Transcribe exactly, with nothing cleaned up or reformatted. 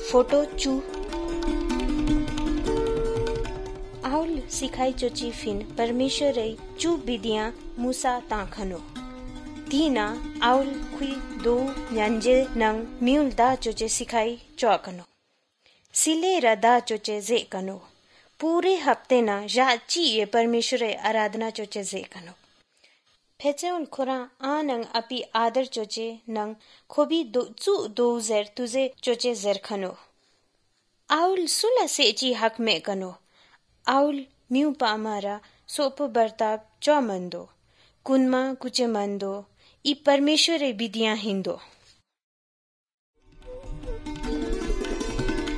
Photo चू owl सिखाई चोची fin परमेश्वर चू बिदिया मूसा ताखनो दीना आउल खुई दो न्यांजे नंग म्यूल दा चोचे सिखाई चौकनो सिले रदा चोचे जे कनो पूरे हफ्ते ना याची ये परमेश्वर आराधना चोचे जे कनो फेचेउल खुरा आ नंग अपी आदर चोचे नंग खोबी दो चू दो जेर तुझे चोचे जेर खनो आउल सुला सेची हक में कनो आउल म्यू पामारा सोपो बर्ताब चौ मंदो कुनमा कुचे मंदो ई परमेश्वर बिदिया हिंदो।